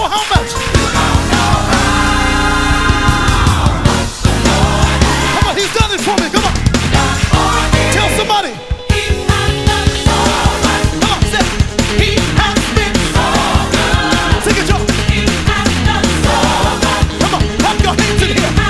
how much. Come on, he's done it for me. Come on. Tell somebody. Come on, say, he has been so good. Sing it, Joe. Come on, clap your hands in here.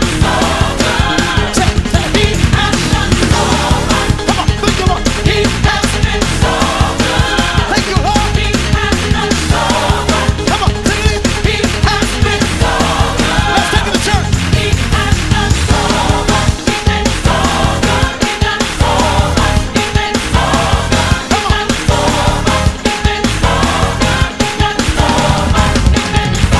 Say, he has done so much. Come on, think about it. He has been so good. Thank you, Lord. He has done so much. Come on, sing it. He has been so good. Let's take it to church. He has done so much. He's been so good. He's done so much. He's been so good. Come on. He's done so much. He's been so good. He's done so much. He's been so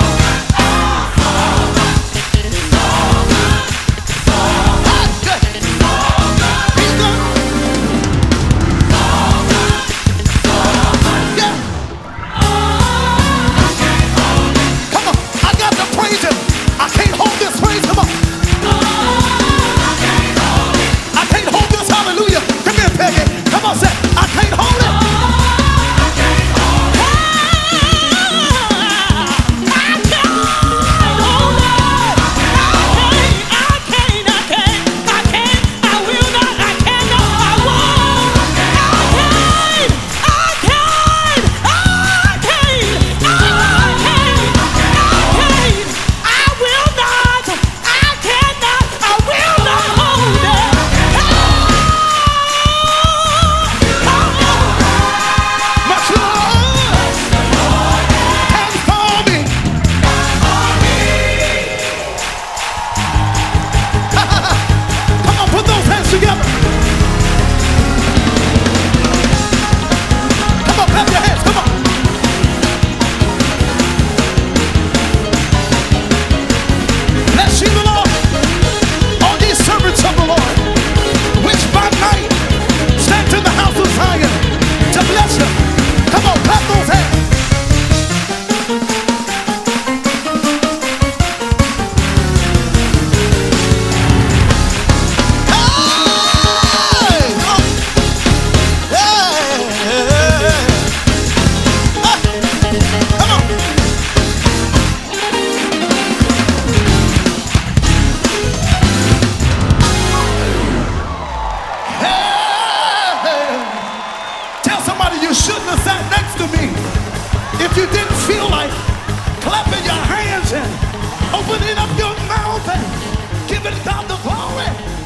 you shouldn't have sat next to me if you didn't feel like clapping your hands and opening up your mouth and giving God the glory.